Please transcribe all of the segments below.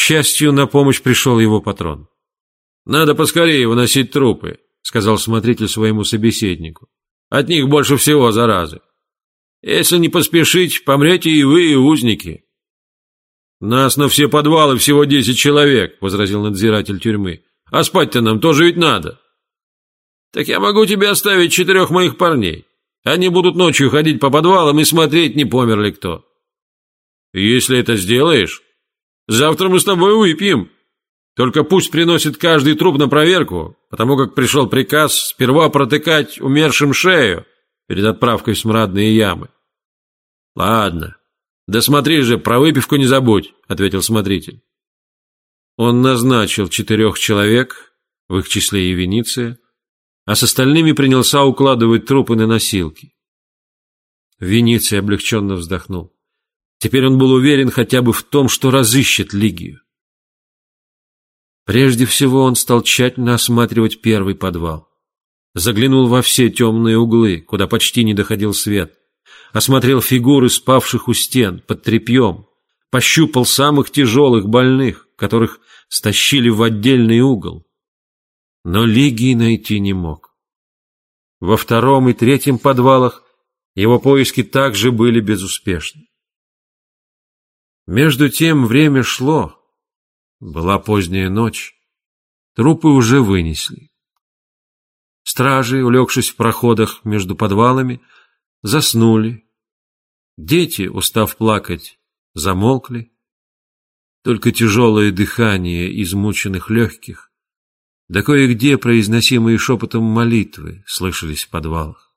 счастью, на помощь пришел его патрон. «Надо поскорее выносить трупы», — сказал смотритель своему собеседнику. «От них больше всего заразы. Если не поспешить, помрете и вы, и узники». «Нас на все подвалы всего 10 человек», — возразил надзиратель тюрьмы. «А спать-то нам тоже ведь надо». «Так я могу тебе оставить 4 моих парней. Они будут ночью ходить по подвалам и смотреть, не помер ли кто». «Если это сделаешь, завтра мы с тобой выпьем. Только пусть приносит каждый труп на проверку, потому как пришел приказ сперва протыкать умершим шею перед отправкой в смрадные ямы». «Ладно, да смотри же, про выпивку не забудь», — ответил смотритель. Он назначил 4 человек, в их числе и Вениция, а с остальными принялся укладывать трупы на носилки. Вениций облегченно вздохнул. Теперь он был уверен хотя бы в том, что разыщет Лигию. Прежде всего он стал тщательно осматривать первый подвал. Заглянул во все темные углы, куда почти не доходил свет. Осмотрел фигуры спавших у стен, под тряпьем. Пощупал самых тяжелых больных, которых стащили в отдельный угол. Но Лигии найти не мог. Во 2-м и 3-м подвалах его поиски также были безуспешны. Между тем время шло. Была поздняя ночь. Трупы уже вынесли. Стражи, улегшись в проходах между подвалами, заснули. Дети, устав плакать, замолкли. Только тяжелое дыхание измученных легких, да кое-где произносимые шепотом молитвы слышались в подвалах.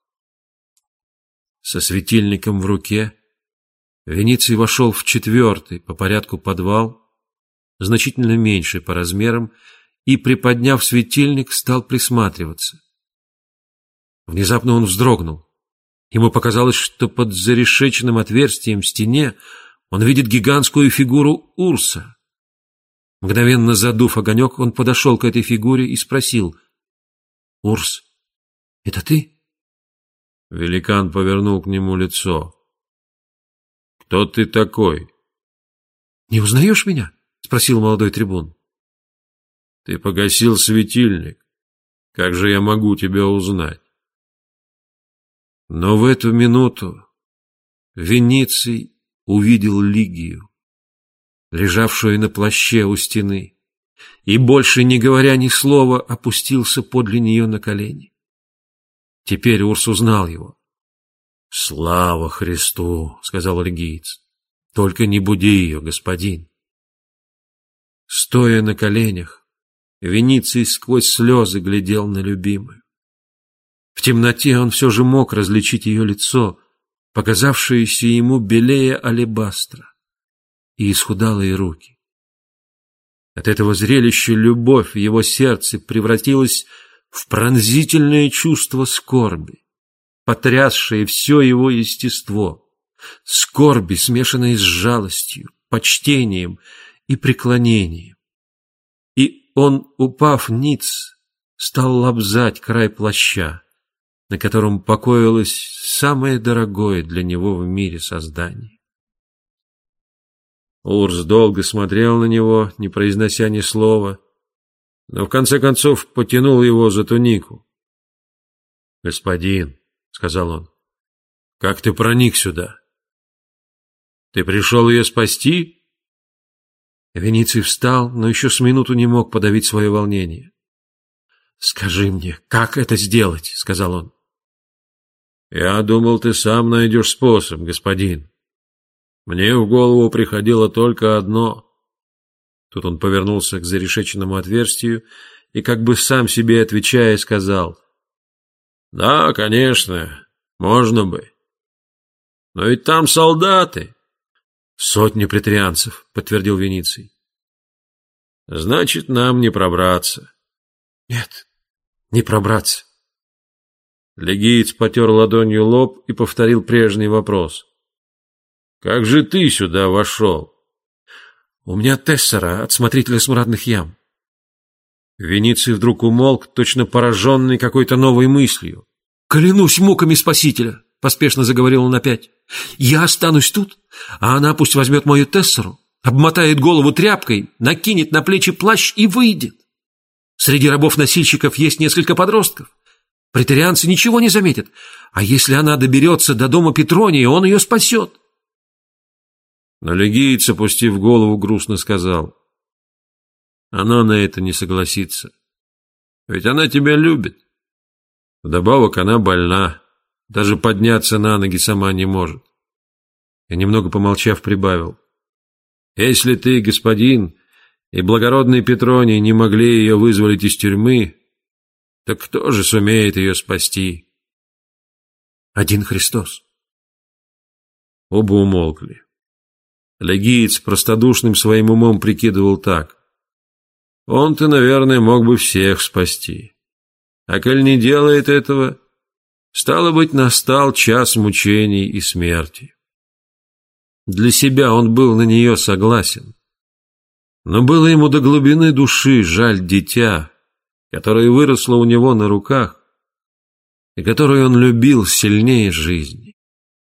Со светильником в руке Вениций вошел в 4-й по порядку подвал, значительно меньший по размерам, и, приподняв светильник, стал присматриваться. Внезапно он вздрогнул. Ему показалось, что под зарешеченным отверстием в стене он видит гигантскую фигуру Урса. Мгновенно задув огонек, он подошел к этой фигуре и спросил: «Урс, это ты?» Великан повернул к нему лицо. «Кто ты такой?» «Не узнаешь меня?» — спросил молодой трибун. «Ты погасил светильник. Как же я могу тебя узнать?» Но в эту минуту Вениций увидел Лигию, лежавшую на плаще у стены, и, больше не говоря ни слова, опустился подле нее на колени. Теперь Урс узнал его. «Слава Христу!» — сказал лигиец. «Только не буди ее, господин». Стоя на коленях, Вениций сквозь слезы глядел на любимую. В темноте он все же мог различить ее лицо, показавшееся ему белее алебастра, и исхудалые руки. От этого зрелища любовь в его сердце превратилась в пронзительное чувство скорби, потрясшее все его естество, скорби, смешанной с жалостью, почтением и преклонением. И он, упав ниц, стал лобзать край плаща, на котором покоилось самое дорогое для него в мире создание. Урс долго смотрел на него, не произнося ни слова, но в конце концов потянул его за тунику. «Господин», — сказал он, — «как ты проник сюда? Ты пришел ее спасти?» Вениций встал, но еще с минуту не мог подавить свое волнение. «Скажи мне, как это сделать?» — сказал он. «Я думал, ты сам найдешь способ, господин. Мне в голову приходило только одно». Тут он повернулся к зарешеченному отверстию и, как бы сам себе отвечая, сказал: «Да, конечно, можно бы. Но ведь там солдаты». «100 претарианцев», — подтвердил Вениций. «Значит, нам не пробраться». «Нет, не пробраться». Лигиец потер ладонью лоб и повторил прежний вопрос. «Как же ты сюда вошел?» «У меня тессера от смотрителя смрадных ям». Вениций вдруг умолк, точно пораженный какой-то новой мыслью. «Клянусь муками Спасителя», — поспешно заговорил он опять, — «я останусь тут, а она пусть возьмет мою тессеру, обмотает голову тряпкой, накинет на плечи плащ и выйдет. Среди рабов-носильщиков есть несколько подростков. Преторианцы ничего не заметят, а если она доберется до дома Петрония, он ее спасет. Но легиец, опустив голову, грустно сказал: она на это не согласится. Ведь она тебя любит. Вдобавок она больна, даже подняться на ноги сама не может. И, немного помолчав, прибавил: если ты, господин, и благородный Петроний не могли ее вызволить из тюрьмы, так кто же сумеет ее спасти? Один Христос. Оба умолкли. Легиец простодушным своим умом прикидывал так: он-то, наверное, мог бы всех спасти. А коль не делает этого, стало быть, настал час мучений и смерти. Для себя он был на нее согласен, но было ему до глубины души жаль дитя, которое выросло у него на руках и которое он любил сильнее жизни.